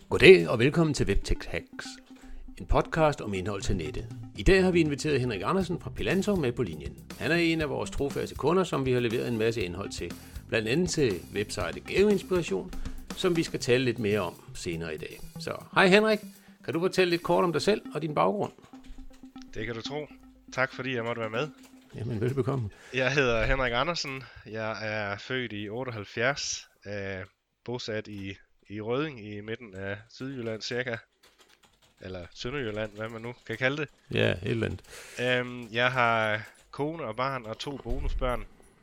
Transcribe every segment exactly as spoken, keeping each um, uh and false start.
Goddag og velkommen til WebTech Hacks, en podcast om indhold til nettet. I dag har vi inviteret Henrik Andersen fra Pilanto med på linjen. Han er en af vores trofaste kunder, som vi har leveret en masse indhold til, blandt andet til websitet GeoInspiration, som vi skal tale lidt mere om senere i dag. Så hej Henrik, kan du fortælle lidt kort om dig selv og din baggrund? Det kan du tro. Tak fordi jeg måtte være med. Jamen velbekomme. Jeg hedder Henrik Andersen. Jeg er født i otteoghalvfjerds, øh, bosat i, i Rødding i midten af Sydjylland cirka. Eller Sønderjylland, hvad man nu kan kalde det. Ja, et eller andet. Øhm, jeg har kone og barn og to bonusbørn.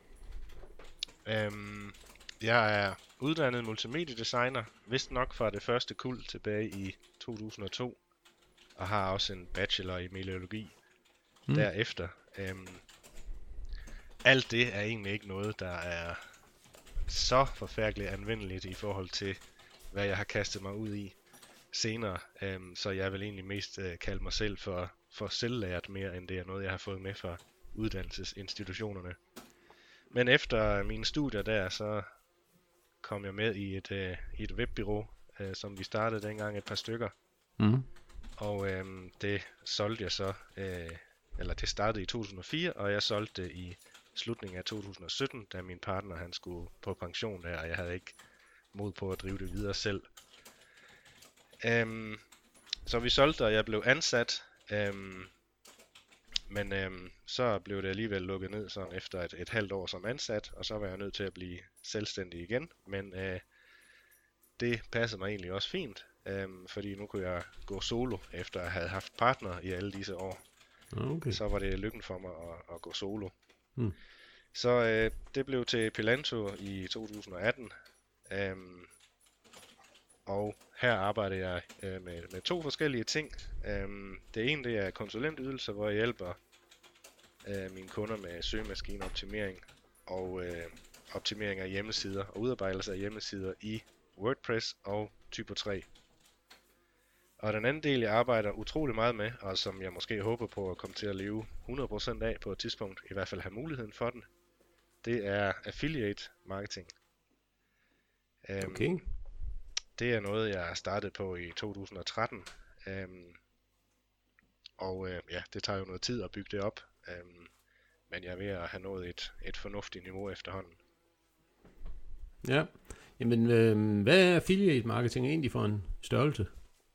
Øhm, jeg er uddannet multimediedesigner, vist nok fra det første kuld tilbage i to tusind og to. Og har også en bachelor i meteorologi hmm. derefter. Øhm, alt det er egentlig ikke noget, der er så forfærdeligt anvendeligt i forhold til, hvad jeg har kastet mig ud i senere. Øhm, så jeg vil egentlig mest øh, kalde mig selv for, for selvlært mere, end det er noget, jeg har fået med fra uddannelsesinstitutionerne. Men efter mine studier der, så kom jeg med i et, øh, i et webbureau, øh, som vi startede dengang, et par stykker. Mm. Og øh, det solgte jeg så, øh, eller det startede i to tusind og fire, og jeg solgte det i slutningen af to tusind og sytten, da min partner han skulle på pension der, og jeg havde ikke mod på at drive det videre selv. Øhm, så vi solgte, og jeg blev ansat, øhm, men øhm, så blev det alligevel lukket ned sådan efter et, et halvt år som ansat, og så var jeg nødt til at blive selvstændig igen, men øh, det passede mig egentlig også fint, øhm, fordi nu kunne jeg gå solo, efter at have haft partner i alle disse år. Okay. Så var det lykken for mig at, at gå solo. Hmm. Så øh, det blev til Pilanto i to tusind og atten, øhm, og her arbejder jeg øh, med, med to forskellige ting. Øhm, det ene det er konsulentydelser, hvor jeg hjælper øh, mine kunder med søgemaskineoptimering og øh, optimering af hjemmesider og udarbejdelse af hjemmesider i WordPress og Typo tre. Og den anden del, jeg arbejder utrolig meget med, og som jeg måske håber på at komme til at leve hundrede procent af på et tidspunkt, i hvert fald have muligheden for den, det er affiliate marketing. Øhm, okay. Det er noget, jeg startede på i to tusind og tretten, øhm, og øh, ja, det tager jo noget tid at bygge det op, øhm, men jeg er ved at have nået et, et fornuftigt niveau efterhånden. Ja, jamen øh, hvad er affiliate marketing egentlig for en størrelse?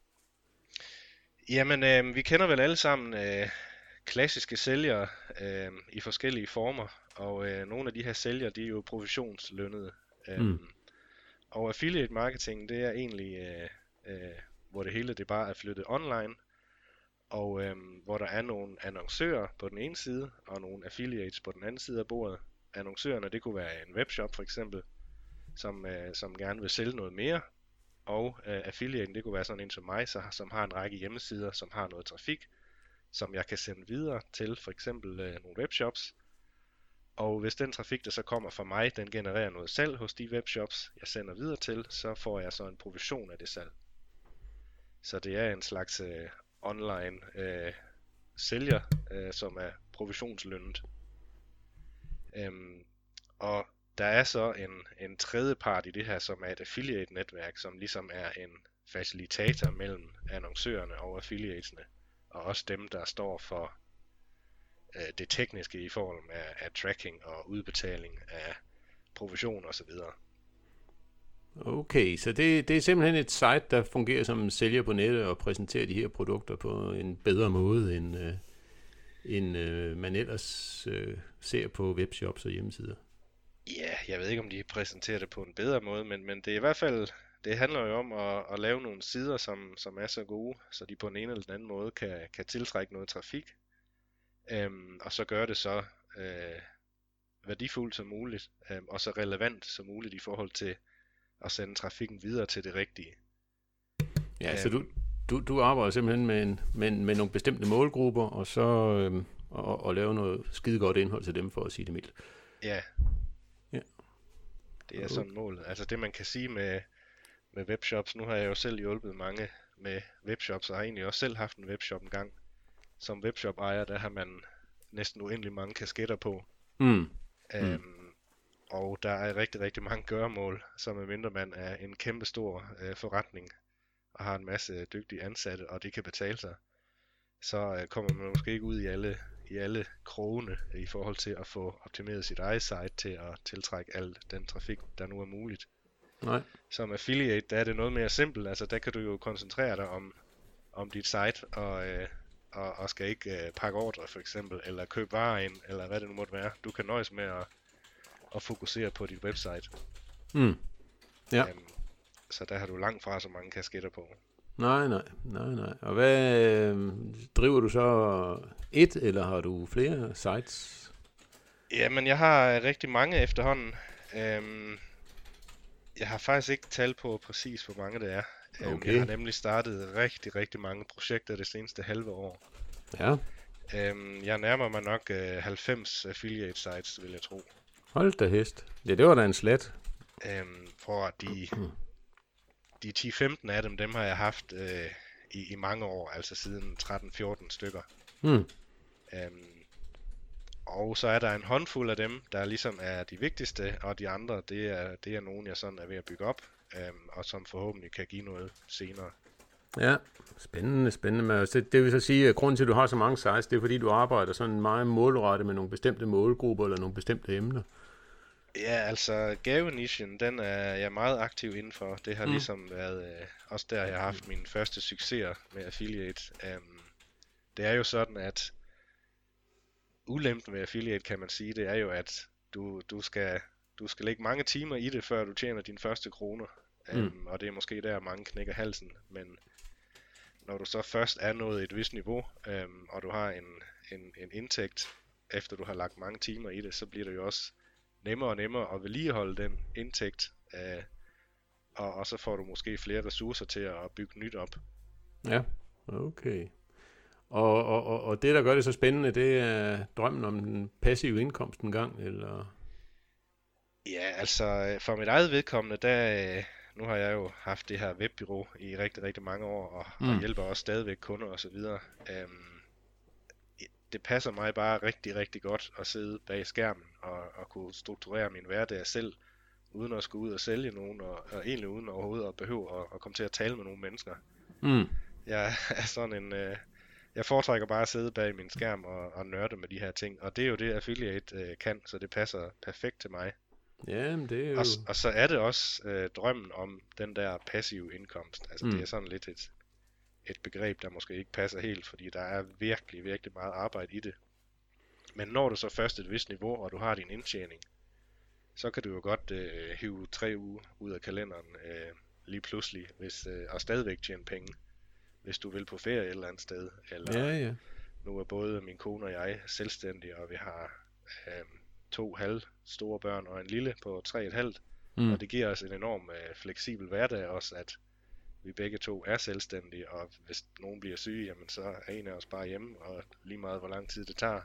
Jamen, øh, vi kender vel alle sammen øh, klassiske sælgere øh, i forskellige former, og øh, nogle af de her sælgere, de er jo provisionslønnede. Øh, mm. Og affiliate marketing, det er egentlig, øh, øh, hvor det hele det bare er flyttet online, og øh, hvor der er nogle annoncører på den ene side, og nogle affiliates på den anden side af bordet. Annoncørerne, det kunne være en webshop for eksempel, som, øh, som gerne vil sælge noget mere, og øh, affiliaten, det kunne være sådan en som mig, så, som har en række hjemmesider, som har noget trafik, som jeg kan sende videre til for eksempel øh, nogle webshops. Og hvis den trafik, der så kommer fra mig, den genererer noget salg hos de webshops, jeg sender videre til, så får jeg så en provision af det salg. Så det er en slags øh, online øh, sælger, øh, som er provisionslønnet. Øhm, og der er så en, en tredje part i det her, som er et affiliate-netværk, som ligesom er en facilitator mellem annoncørerne og affiliatesne, og også dem, der står for øh, det tekniske i form af, af tracking og udbetaling af provision osv. Okay, så det, det er simpelthen et site, der fungerer som en sælger på nettet og præsenterer de her produkter på en bedre måde, end, øh, end øh, man ellers øh, ser på webshops og hjemmesider. Ja, jeg ved ikke, om de præsenterer det på en bedre måde, men, men det er i hvert fald, det handler jo om at, at lave nogle sider, som, som er så gode, så de på en ene eller den anden måde kan, kan tiltrække noget trafik, øhm, og så gøre det så øh, værdifuldt som muligt, øhm, og så relevant som muligt i forhold til at sende trafikken videre til det rigtige. Ja, øhm, så du, du, du arbejder simpelthen med, en, med, med nogle bestemte målgrupper, og så øhm, og, og lave noget skide godt indhold til dem, for at sige det mildt. Ja. Det er sådan målet. Altså det man kan sige med, med webshops, nu har jeg jo selv hjulpet mange med webshops, og har egentlig også selv haft en webshop en gang. Som webshop ejer, der har man næsten uendelig mange kasketter på. Mm. Øhm, mm. Og der er rigtig, rigtig mange gøremål, så medmindre man er en kæmpe stor øh, forretning, og har en masse dygtige ansatte, og det kan betale sig, så øh, kommer man måske ikke ud i alle, i alle krogene i forhold til at få optimeret sit eget site til at tiltrække al den trafik, der nu er muligt. Nej. Som affiliate, der er det noget mere simpelt. Altså, der kan du jo koncentrere dig om, om dit site, og, øh, og, og skal ikke øh, pakke ordre for eksempel, eller købe varer ind, eller hvad det nu måtte være. Du kan nøjes med at, at fokusere på dit website. Mm. Ja. Øhm, så der har du langt fra så mange kasketter på. Nej, nej, nej, nej. Og hvad øh, driver du så et, eller har du flere sites? Jamen, jeg har rigtig mange efterhånden. Øhm, jeg har faktisk ikke tal på præcis, hvor mange det er. Øhm, Okay. Jeg har nemlig startet rigtig, rigtig mange projekter det seneste halve år. Ja. Øhm, jeg nærmer mig nok øh, halvfems affiliate sites, vil jeg tro. Hold da hest. Ja, det var da en slat. Øhm, for de, de ti femten af dem, dem har jeg haft øh, i, i mange år, altså siden tretten fjorten stykker. Mm. Øhm, og så er der en håndfuld af dem, der ligesom er de vigtigste, og de andre, det er, det er nogen, jeg sådan er ved at bygge op, øhm, og som forhåbentlig kan give noget senere. Ja, spændende, spændende. Men altså, det, det vil så sige, at grunden til, at du har så mange sites, det er fordi, du arbejder sådan meget målrettet med nogle bestemte målgrupper eller nogle bestemte emner. Ja, altså gavenichen, den er jeg meget aktiv indenfor. Det har Mm. ligesom været øh, også der, jeg har haft mine første succeser med affiliate. Um, det er jo sådan, at ulempen ved affiliate, kan man sige, det er jo, at du, du, skal, du skal lægge mange timer i det, før du tjener dine første kroner. Um, Mm. Og det er måske der, mange knækker halsen. Men når du så først er nået et vist niveau, um, og du har en, en, en indtægt, efter du har lagt mange timer i det, så bliver det jo også nemmere og nemmere at vedligeholde den indtægt, øh, og, og så får du måske flere ressourcer til at bygge nyt op. Ja, okay. Og, og, og, og det, der gør det så spændende, det er drømmen om den passive indkomst en gang, eller? Ja, altså for mit eget vedkommende, der, øh, nu har jeg jo haft det her webbureau i rigtig, rigtig mange år, og, mm. og hjælper også stadigvæk kunder og så videre. Øhm, det passer mig bare rigtig, rigtig godt at sidde bag skærmen og, og kunne strukturere min hverdag selv, uden at skulle ud og sælge nogen, og, og egentlig uden overhovedet at behøve at, at komme til at tale med nogle mennesker. Mm. Jeg er sådan en, øh, jeg foretrækker bare at sidde bag min skærm og, og nørde med de her ting, og det er jo det affiliate øh, kan, så det passer perfekt til mig. Ja, men det er jo... Og, og så er det også øh, drømmen om den der passive indkomst. Altså Mm. det er sådan lidt et, et begreb, der måske ikke passer helt, fordi der er virkelig, virkelig meget arbejde i det. Men når du så først et vist niveau, og du har din indtjening, så kan du jo godt øh, hive tre uger ud af kalenderen øh, lige pludselig, hvis, øh, og stadigvæk tjene penge, hvis du vil på ferie et eller andet sted. Eller Ja, ja. nu er både min kone og jeg selvstændige, og vi har øh, to halv store børn og en lille på tre et halvt. Mm. Og det giver os en enorm øh, fleksibel hverdag også, at vi begge to er selvstændige, og hvis nogen bliver syge, jamen så er en af os bare hjemme, og lige meget hvor lang tid det tager.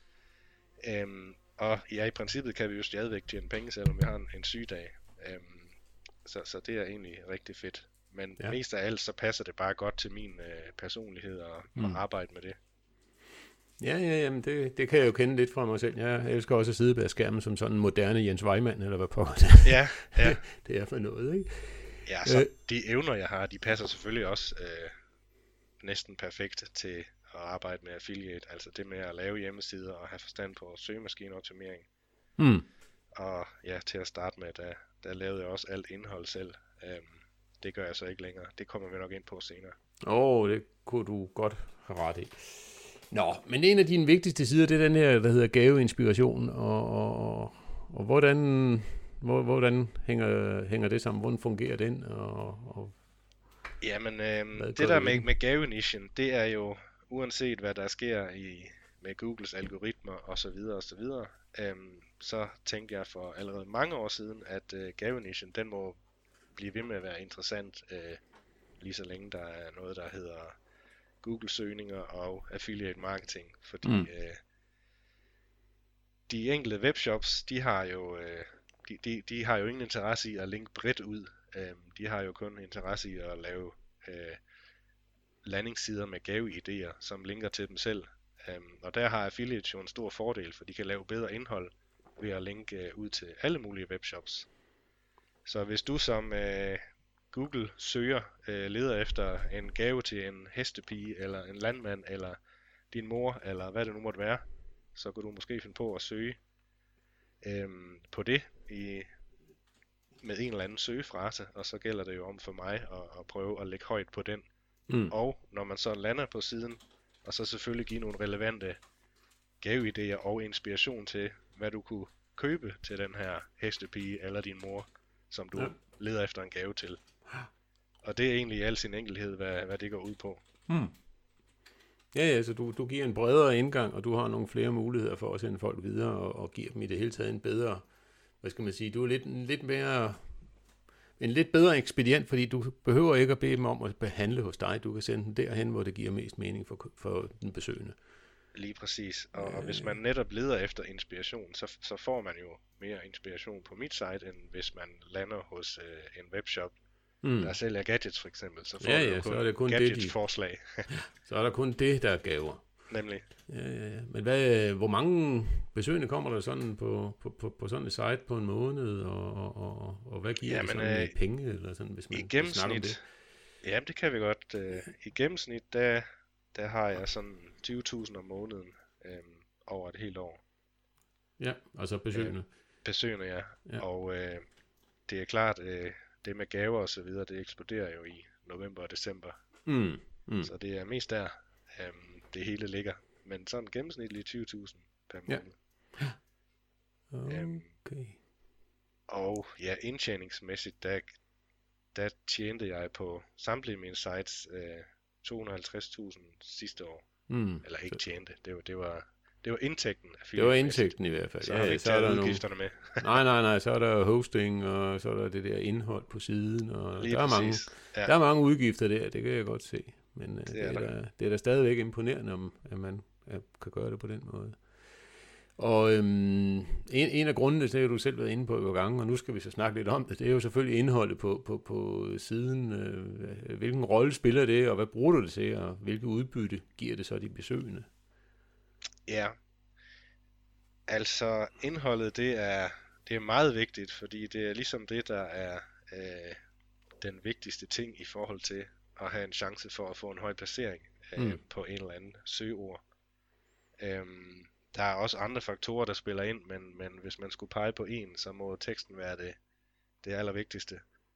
Øhm, og ja, i princippet kan vi jo stadigvæk tjene penge, selvom vi har en, en sygedag. Øhm, så, så det er egentlig rigtig fedt. Men Ja. ja. mest af alt, så passer det bare godt til min øh, personlighed og, Mm. og arbejde med det. Ja, ja, jamen det, det kan jeg jo kende lidt fra mig selv. Jeg elsker også at sidde bag skærmen som sådan en moderne Jens Weimann, eller hvad på det, Ja, ja. det er for noget, ikke? Ja, så Øh. de evner, jeg har, de passer selvfølgelig også øh, næsten perfekt til at arbejde med affiliate. Altså det med at lave hjemmesider og have forstand på søgemaskineoptimering. Mm. Og ja, til at starte med, der, der lavede jeg også alt indhold selv. Øhm, det gør jeg så ikke længere. Det kommer vi nok ind på senere. Åh, oh, det kunne du godt have ret i. Nå, men en af dine vigtigste sider, det er den her, der hedder gaveinspiration, og, og, og hvordan, hvor, hvordan hænger, hænger det sammen? Hvordan fungerer den? Og, og Jamen, øhm, Hvad det gør der du med, ved den? med gavenichen, det er jo, uanset hvad der sker i med Googles algoritmer osv. osv., øhm, så tænkte jeg for allerede mange år siden, at øh, gavenichen, den må blive ved med at være interessant, øh, lige så længe der er noget, der hedder Google-søgninger og affiliate marketing, fordi Mm. øh, de enkelte webshops, de har jo øh, de, de, de har jo ingen interesse i at linke bredt ud. Øh, de har jo kun interesse i at lave øh, landingssider med gaveidéer, som linker til dem selv. Øh, og der har affiliate jo en stor fordel, for de kan lave bedre indhold ved at linke øh, ud til alle mulige webshops. Så hvis du som øh, Google søger, øh, leder efter en gave til en hestepige, eller en landmand, eller din mor, eller hvad det nu måtte være, så kan du måske finde på at søge øh, på det i, med en eller anden søgefrase, og så gælder det jo om for mig at, at prøve at lægge højt på den. Mm. Og når man så lander på siden, og så selvfølgelig give nogle relevante gaveidéer og inspiration til, hvad du kunne købe til den her hestepige eller din mor, som du ja. leder efter en gave til. Og det er egentlig i al sin enkelhed, hvad, hvad det går ud på. Mm. Ja, ja, så du, du giver en bredere indgang, og du har nogle flere muligheder for at sende folk videre, og, og giver dem i det hele taget en bedre, hvad skal man sige, du er lidt, lidt mere, en lidt bedre ekspedient, fordi du behøver ikke at bede dem om at behandle hos dig. Du kan sende dem derhen, hvor det giver mest mening for, for den besøgende. Lige præcis. Og, øh... og hvis man netop leder efter inspiration, så, så får man jo mere inspiration på mit site, end hvis man lander hos øh, en webshop, mm. der sælger gadgets for eksempel. Så får ja, ja, ja, kun, så er det kun gadgets-forslag. Så er der kun det, der er gaver. Nemlig. Ja, ja, ja. Men hvad, hvor mange besøgende kommer der sådan på, på, på, på sådan et site på en måned, og, og, og, og hvad giver ja, det sådan øh, penge, eller sådan, hvis man i gennemsnit, om det? Jamen, det kan vi godt. Uh, I gennemsnit, der, der har jeg sådan tyve tusind om måneden um, over et helt år. Ja, altså besøgende. Uh, besøgende, ja. ja. Og uh, det er klart, uh, det med gaver og så videre, det eksploderer jo i november og december. Mm, mm. Så det er mest der, um, det hele ligger. Men sådan gennemsnitligt tyve tusind per måned. Ja. Okay. Um, og ja, indtjeningsmæssigt, der, der tjente jeg på samtlige mine sites øh, to hundrede og halvtreds tusind sidste år. Mm. Eller ikke tjente, det var, det var, det var indtægten. Det var indtægten i hvert fald. Så ja, har vi ikke taget udgifterne nogle... med. nej, nej, nej, så er der hosting, og så er der det der indhold på siden, og der er, mange, ja. der er mange udgifter der, det kan jeg godt se. Men det, det, er, er da, det er da stadigvæk imponerende, om, at man at kan gøre det på den måde. Og øhm, en, en af grundene, det har du selv været inde på et gange, og nu skal vi så snakke lidt om det, det er jo selvfølgelig indholdet på, på, på siden. Øh, hvilken rolle spiller det, og hvad bruger du det til, og hvilket udbytte giver det så de besøgende? Ja, altså indholdet, det er, det er meget vigtigt, fordi det er ligesom det, der er øh, den vigtigste ting i forhold til at have en chance for at få en høj placering øh, mm. på en eller anden søgeord. Øhm, der er også andre faktorer, der spiller ind, men, men hvis man skulle pege på en, så må teksten være det, det allervigtigste.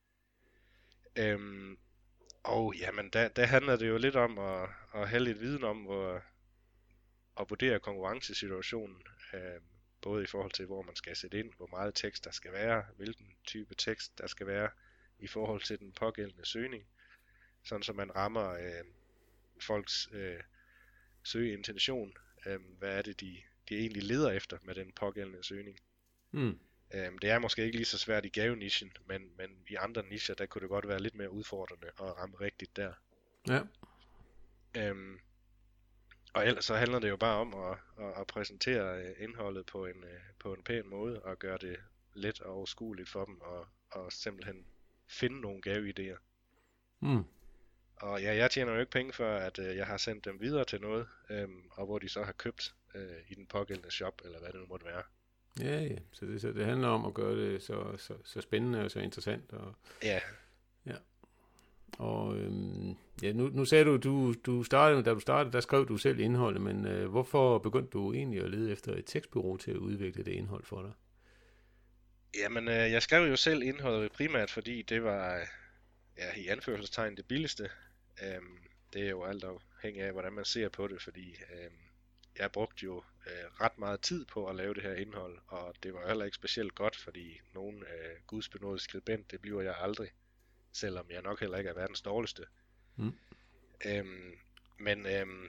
Øhm, og jamen, der, der handler det jo lidt om at, at have lidt viden om, hvor, at vurdere konkurrencesituationen, øh, både i forhold til, hvor man skal sætte ind, hvor meget tekst der skal være, hvilken type tekst der skal være, i forhold til den pågældende søgning, sådan så man rammer øh, folks øh, søgeintention. Øh, hvad er det, de, de egentlig leder efter med den pågældende søgning. Mm. Øh, det er måske ikke lige så svært i gavenischen, men, men i andre nicher, der kunne det godt være lidt mere udfordrende at ramme rigtigt der. Ja. Øh, og ellers så handler det jo bare om at, at, at præsentere indholdet på en, på en pæn måde, og gøre det let og overskueligt for dem, og, og simpelthen finde nogle gaveidéer. Mm. Og ja, jeg tjener jo ikke penge for, at øh, jeg har sendt dem videre til noget, øh, og hvor de så har købt øh, i den pågældende shop, eller hvad det nu måtte være. Ja, ja. Så det, så det handler om at gøre det så, så, så spændende og så interessant. Og, ja. Ja. Og øhm, ja, nu, nu sagde du, du, du startede, da du startede, der skrev du selv indholdet, men øh, hvorfor begyndte du egentlig at lede efter et tekstbureau til at udvikle det indhold for dig? Jamen, øh, jeg skrev jo selv indholdet primært, fordi det var, ja, i anførselstegn det billigste. Øhm, det er jo alt afhængig af, hvordan man ser på det, fordi øhm, jeg brugte jo øh, ret meget tid på at lave det her indhold, og det var heller ikke specielt godt, fordi nogen øh, gudsbenådet skribent, det bliver jeg aldrig, selvom jeg nok heller ikke er verdens dårligste. Mm. Øhm, men øhm,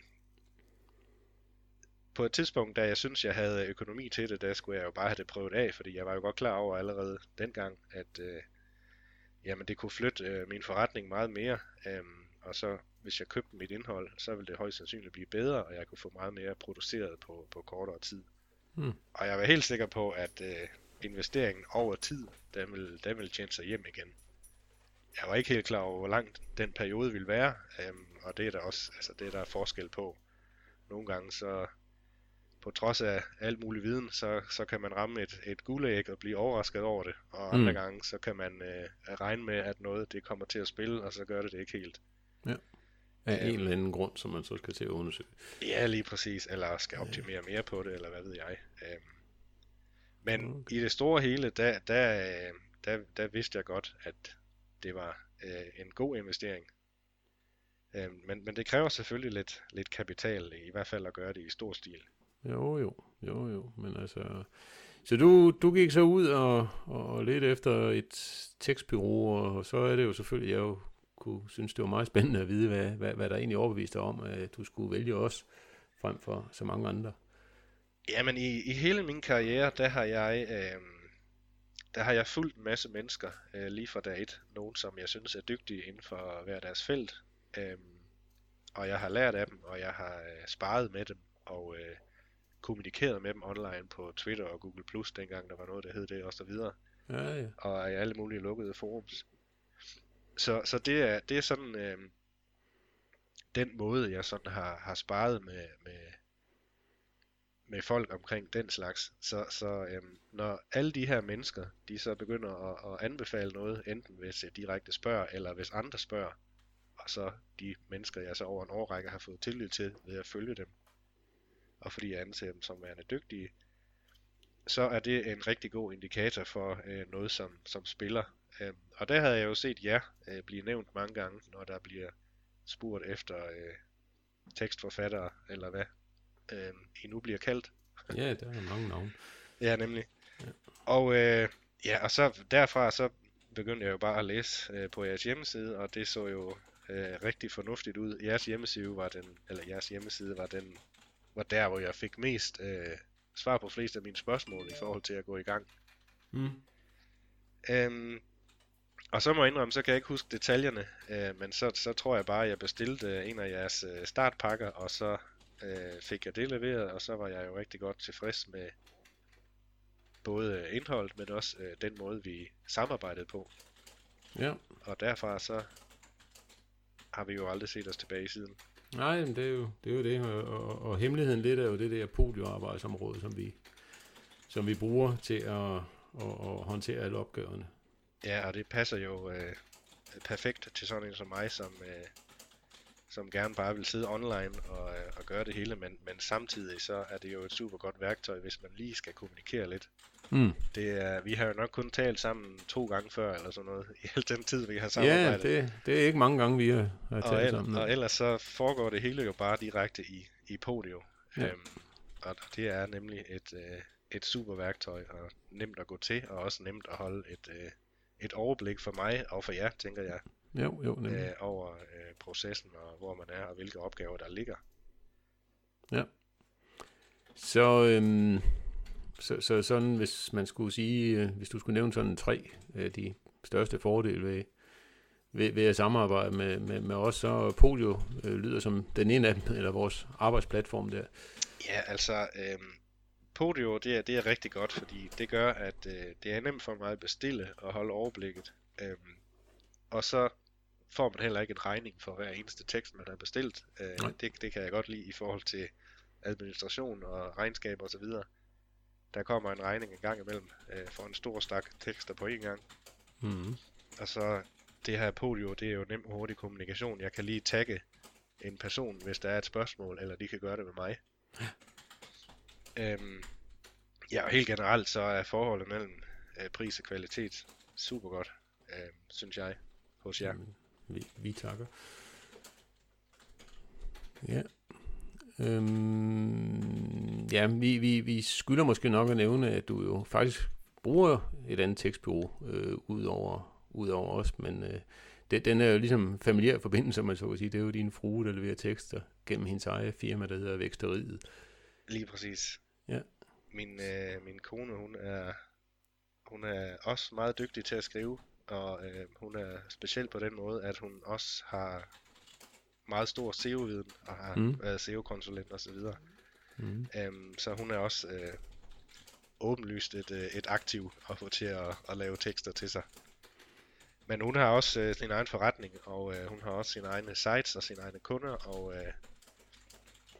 på et tidspunkt, da jeg synes, jeg havde økonomi til det, der skulle jeg jo bare have det prøvet af, fordi jeg var jo godt klar over allerede dengang, at øh, jamen, det kunne flytte øh, min forretning meget mere, øhm, og så hvis jeg købte mit indhold, så ville det højst sandsynligt blive bedre, og jeg kunne få meget mere produceret på, på kortere tid. Mm. Og jeg var helt sikker på, at øh, investeringen over tid, den ville, den ville tjene sig hjem igen. Jeg var ikke helt klar over, hvor lang den periode ville være, øhm, og det er der også, altså det er der forskel på. Nogle gange så, på trods af alt mulig viden, så, så kan man ramme et, et guldæg og blive overrasket over det, og andre mm. gange, så kan man øh, regne med, at noget det kommer til at spille, og så gør det det ikke helt. Ja. Af øhm, en eller anden grund, som man så skal til at undersøge. Ja, lige præcis, eller skal optimere mere på det, eller hvad ved jeg. Øhm, men okay. I det store hele, der, der, der, der vidste jeg godt, at det var øh, en god investering. Øhm, men, men det kræver selvfølgelig lidt, lidt kapital, i hvert fald at gøre det i stor stil. Jo, jo, jo, jo, men altså... Så du, du gik så ud og, og ledte efter et tekstbureau, og så er det jo selvfølgelig, jeg jo kunne synes, det var meget spændende at vide, hvad, hvad, hvad der egentlig overbeviste dig om, at du skulle vælge os frem for så mange andre. Jamen i, i hele min karriere, der har jeg øh, der har jeg fulgt en masse mennesker øh, lige fra dag et. Nogen, som jeg synes er dygtige inden for hver deres felt. Øh, og jeg har lært af dem, og jeg har øh, sparet med dem, og øh, kommunikeret med dem online på Twitter og Google plus, dengang der var noget, der hed det, og så videre. Ja, ja. Og i alle mulige lukkede forums. Så, så det er, det er sådan øh, den måde, jeg sådan har, har sparet med, med, med folk omkring den slags. Så, så øh, når alle de her mennesker, de så begynder at, at anbefale noget, enten hvis jeg direkte spørger, eller hvis andre spørger, og så de mennesker, jeg så over en årrække har fået tillid til ved at følge dem, og fordi jeg anser dem som værende dygtige, så er det en rigtig god indikator for øh, noget, som, som spiller. Øh, og der havde jeg jo set jer øh, blive nævnt mange gange, når der bliver spurgt efter øh, tekstforfattere, eller hvad øh, I nu bliver kaldt. Ja, der er mange navne. Ja, nemlig. Ja. Og, øh, ja, og så derfra så begyndte jeg jo bare at læse øh, på jeres hjemmeside, og det så jo øh, rigtig fornuftigt ud. Jeres hjemmeside var den, eller jeres hjemmeside var den, var der, hvor jeg fik mest øh, svar på flest af mine spørgsmål i forhold til at gå i gang. Mm. Øhm, og så må jeg indrømme, så kan jeg ikke huske detaljerne, øh, men så, så tror jeg bare, at jeg bestilte øh, en af jeres øh, startpakker, og så øh, fik jeg det leveret, og så var jeg jo rigtig godt tilfreds med både indholdet, men også øh, den måde, vi samarbejdede på. Ja. Og derfra så har vi jo aldrig set os tilbage siden. Nej, men det er jo det, er jo det. Og, og, og hemmeligheden lidt er jo det der podioarbejdsområde, som vi, som vi bruger til at, at, at håndtere alle opgaverne. Ja, og det passer jo øh, perfekt til sådan en som mig, som, øh, som gerne bare vil sidde online og, øh, og gøre det hele, men, men samtidig så er det jo et super godt værktøj, hvis man lige skal kommunikere lidt. Mm. Det er, vi har jo nok kun talt sammen to gange før, eller sådan noget, i al den tid, vi har samarbejdet. Ja, det, det er ikke mange gange, vi har, har talt og sammen. Og ellers så foregår det hele jo bare direkte i, i Podio. Ja. Øhm, og det er nemlig et, øh, et super værktøj, og nemt at gå til, og også nemt at holde et, øh, et overblik for mig, og for jer, tænker jeg, jo, jo, øh, over øh, processen, og hvor man er, og hvilke opgaver der ligger. Ja. Så... Øhm Så, så sådan, hvis man skulle sige, hvis du skulle nævne sådan tre af de største fordele ved, ved, ved at samarbejde med, med, med os, så Podio øh, lyder som den ene af dem, eller vores arbejdsplatform der. Ja, altså, øh, Podio, det er, det er rigtig godt, fordi det gør, at øh, det er nemt for mig at bestille og holde overblikket. Øh, og så får man heller ikke en regning for hver eneste tekst, man har bestilt. Øh, det, det kan jeg godt lide i forhold til administration og regnskab og så videre. Der kommer en regning en gang imellem øh, for en stor stak tekster på en gang. Mm. Og så det her Podio, det er jo nem og hurtig kommunikation. Jeg kan lige tagge en person, hvis der er et spørgsmål, eller de kan gøre det med mig. øhm, ja, og helt generelt så er forholdet mellem øh, pris og kvalitet super godt, øh, synes jeg, hos jer. Mm. Vi, vi takker. Ja. Øhm, ja, vi, vi, vi skylder måske nok at nævne, at du jo faktisk bruger et andet tekstbureau øh, ud over, ud over os, men øh, det, den er jo ligesom familiær forbindelse, man så kan sige. Det er jo din frue, der leverer tekster gennem hendes eget firma, der hedder Væksteriet. Lige præcis. Ja. Min, øh, min kone, hun er, hun er også meget dygtig til at skrive, og øh, hun er speciel på den måde, at hun også har meget stor S E O-viden, og har mm. været S E O-konsulent og så videre. Mm. Øhm, så hun er også øh, åbenlyst et, et aktiv at få til at, at lave tekster til sig. Men hun har også øh, sin egen forretning, og øh, hun har også sine egne sites og sine egne kunder, og øh,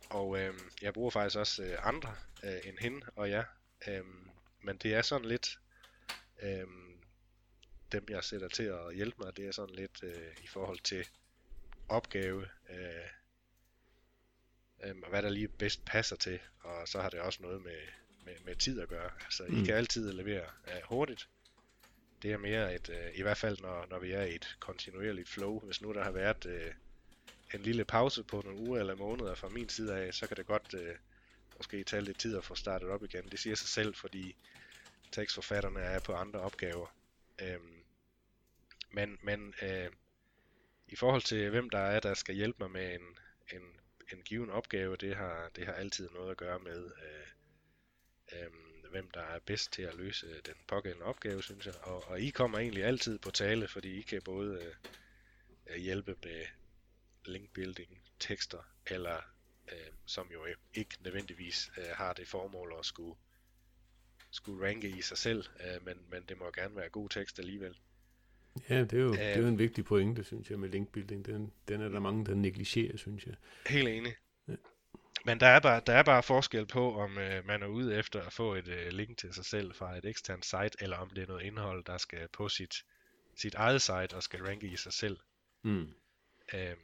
og øh, jeg bruger faktisk også øh, andre øh, end hende og jeg. Øh, men det er sådan lidt... Øh, dem jeg sætter til at hjælpe mig, det er sådan lidt øh, i forhold til opgave, øh, øh, hvad der lige bedst passer til, og så har det også noget med, med, med tid at gøre. Altså, mm. I kan altid levere øh, hurtigt. Det er mere et, øh, i hvert fald når, når vi er i et kontinuerligt flow. Hvis nu der har været øh, en lille pause på nogle uger eller måneder fra min side af, så kan det godt øh, måske tage lidt tid at få startet op igen. Det siger sig selv, fordi tekstforfatterne er på andre opgaver. Øhm, men men øh, i forhold til hvem der er, der skal hjælpe mig med en, en, en given opgave, det har, det har altid noget at gøre med, øh, øh, hvem der er bedst til at løse den pågældende opgave, synes jeg. Og, og I kommer egentlig altid på tale, fordi I kan både øh, hjælpe med linkbuilding, tekster, eller øh, som jo ikke nødvendigvis øh, har det formål at skulle, skulle ranke i sig selv, øh, men, men det må gerne være god tekst alligevel. Ja, det er jo, øh, det er jo en vigtig pointe, synes jeg, med linkbuilding. Den, den er der mange, der negligerer, synes jeg. Helt enig. Ja. Men der er bare, der er bare forskel på, om øh, man er ude efter at få et øh, link til sig selv fra et eksternt site, eller om det er noget indhold, der skal på sit, sit eget site og skal ranke i sig selv. Mm. Øhm,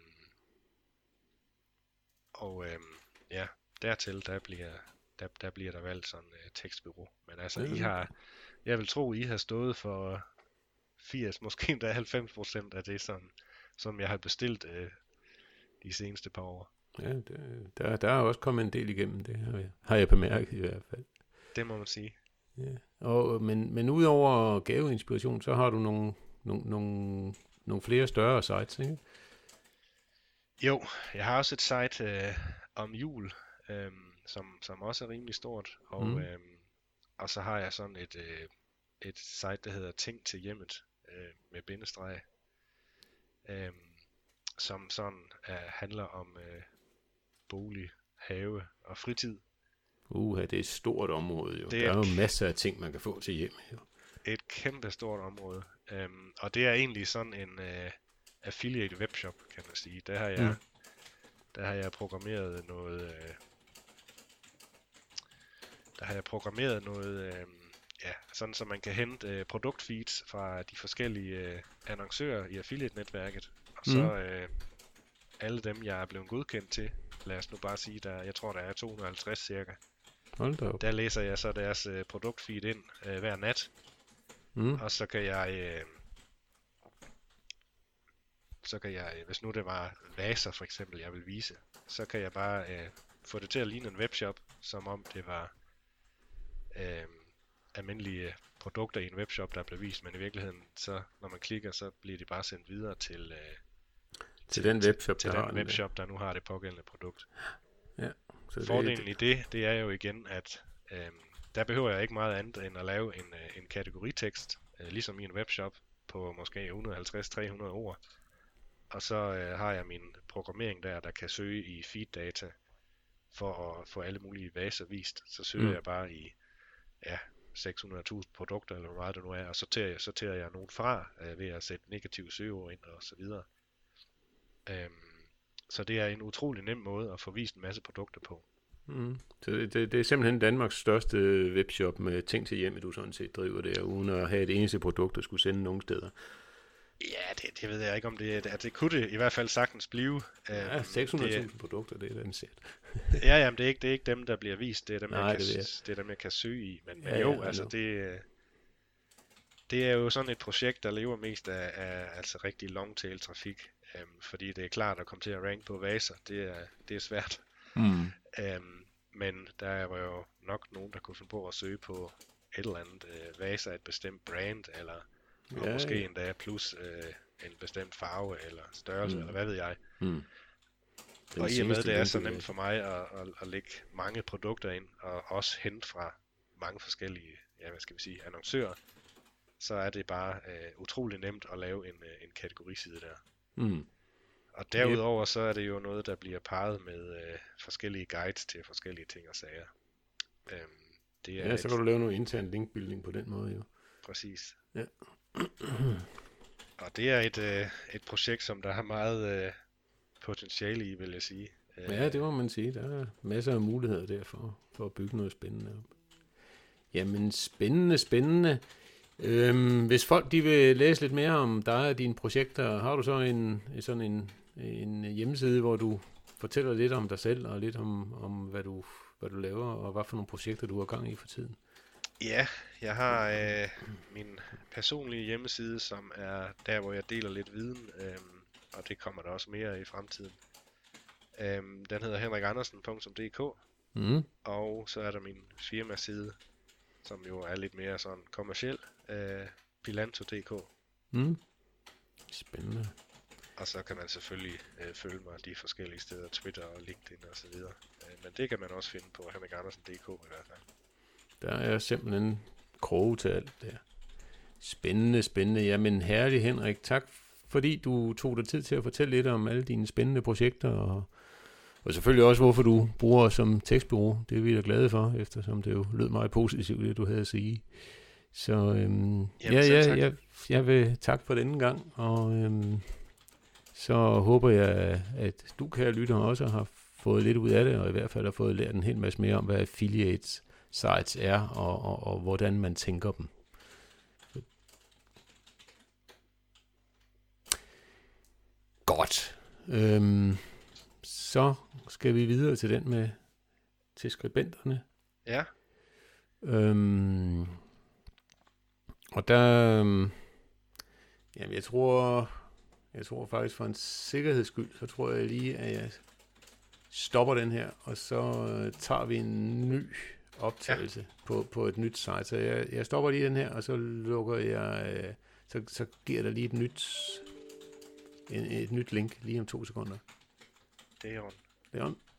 og øhm, ja, dertil der bliver, der, der bliver der valgt sådan et øh, tekstbureau. Men altså, mm. I har, jeg vil tro, I har stået for firs, måske endda halvfems procent af det, som, som jeg har bestilt øh, de seneste par år. Ja, det, der, der er også kommet en del igennem det, har jeg, har jeg bemærket i hvert fald. Det må man sige. Ja. Og, men, men udover gaveinspiration, så har du nogle, nogle, nogle, nogle flere større sites, ikke? Jo, jeg har også et site øh, om jul, øh, som, som også er rimelig stort, og, mm. øh, og så har jeg sådan et, øh, et site, der hedder Ting til hjemmet, øh, med bindestreg, øh, som sådan øh, handler om øh, bolig, have og fritid. Uha, det er et stort område jo. Det der er, er jo masser af ting, man kan få til hjem. Jo. Et kæmpe stort område, øh, og det er egentlig sådan en øh, affiliate webshop, kan man sige. Der har jeg, mm. der har jeg programmeret noget, øh, der har jeg programmeret noget, øh, ja, sådan så man kan hente øh, produktfeeds fra de forskellige øh, annoncører i affiliate-netværket, og så mm. øh, alle dem, jeg er blevet godkendt til, lad os nu bare sige, der, jeg tror, der er to hundrede og halvtreds cirka. Hold da op. Der læser jeg så deres øh, produktfeed ind øh, hver nat, mm. og så kan jeg, øh, så kan jeg, hvis nu det var vaser for eksempel, jeg vil vise, så kan jeg bare øh, få det til at ligne en webshop, som om det var øh, almindelige produkter i en webshop, der bliver vist, men i virkeligheden, så når man klikker, så bliver de bare sendt videre til, øh, til, til den webshop, til, der, til den har webshop der nu har det pågældende produkt. Ja, så fordelen det, i det, det er jo igen, at øh, der behøver jeg ikke meget andet end at lave en, øh, en kategoritekst, øh, ligesom i en webshop, på måske et hundrede og halvtreds til tre hundrede ord. Og så øh, har jeg min programmering der, der kan søge i feed-data for at få alle mulige vaser vist. Så søger mm. jeg bare i ja, seks hundrede tusind produkter, eller hvor meget det nu er, og sorterer jeg, sorterer jeg nogen fra øh, ved at sætte negative søgeord ind og så videre. Øhm, så det er en utrolig nem måde at få vist en masse produkter på. Mm. Så det, det, det er simpelthen Danmarks største webshop med ting til hjemme, du sådan set driver der, uden at have et eneste produkt, der skulle sende nogen steder. Ja, det, det ved jeg ikke, om det er. Det kunne det i hvert fald sagtens blive. Ja, seks hundrede tusind produkter, det er den set. ja, jamen, det er, ikke, det er ikke dem, der bliver vist. Det er dem, Nej, jeg, kan, det, det, det er dem, jeg kan søge i. Men, ja, men jo, ja, altså det, det er jo sådan et projekt, der lever mest af, af altså rigtig long-tail trafik. Um, fordi det er klart at komme til at ranke på vaser. Det er, det er svært. Mm. Um, men der var jo nok nogen, der kunne finde på at søge på et eller andet uh, vaser af et bestemt brand, eller og ja, måske ja. endda plus øh, en bestemt farve eller størrelse, mm. eller hvad ved jeg. Mm. Og i og med, det er så nemt for mig at, at, at lægge mange produkter ind, og også hente fra mange forskellige, ja, hvad skal vi sige, annoncører, så er det bare øh, utrolig nemt at lave en, en kategoriside der. Mm. Og derudover yep. så er det jo noget, der bliver parret med øh, forskellige guides til forskellige ting og sager. Øhm, det er ja, så kan et... du lave noget intern linkbuilding på den måde jo. Præcis. Ja. Og det er et, øh, et projekt, som der har meget øh, potentiale i, vil jeg sige. Ja, det må man sige. Der er masser af muligheder der for, for at bygge noget spændende op. Jamen, spændende, spændende. Øhm, hvis folk de vil læse lidt mere om dig og dine projekter, har du så en, sådan en, en hjemmeside, hvor du fortæller lidt om dig selv og lidt om, om hvad, du, hvad du laver og hvad for nogle projekter du har gang i for tiden? Ja, jeg har øh, min personlige hjemmeside, som er der, hvor jeg deler lidt viden, øh, og det kommer der også mere i fremtiden. Øh, den hedder henrik andersen punktum d k, mm. og så er der min firmaside, som jo er lidt mere sådan kommerciel, øh, pilanto punktum d k. Mm. Spændende. Og så kan man selvfølgelig øh, følge mig de forskellige steder, Twitter og LinkedIn og så videre. Øh, men det kan man også finde på henrik andersen punktum d k i hvert fald. Der er simpelthen kroge til alt der. Spændende, spændende. Jamen herlig Henrik, tak fordi du tog dig tid til at fortælle lidt om alle dine spændende projekter, og, og selvfølgelig også hvorfor du bruger os som tekstbureau. Det er vi da glade for, eftersom det jo lød meget positivt, det du havde at sige. Så øhm, Jamen, ja, ja, jeg, jeg vil takke for denne gang, og øhm, så håber jeg, at du, kære lytter, også har fået lidt ud af det, og i hvert fald har fået lært en hel masse mere om, hvad affiliates sites er, og, og, og hvordan man tænker dem. Godt. Øhm, så skal vi videre til den med til skribenterne. Ja. Øhm, og der, øhm, jamen jeg tror, jeg tror faktisk for en sikkerheds skyld, så tror jeg lige, at jeg stopper den her, og så øh, tager vi en ny optagelse ja. på, på et nyt site. Så jeg, jeg stopper lige den her, og så lukker jeg, øh, så, så giver der lige et nyt, en, et nyt link lige om to sekunder. Det er on. Det er on.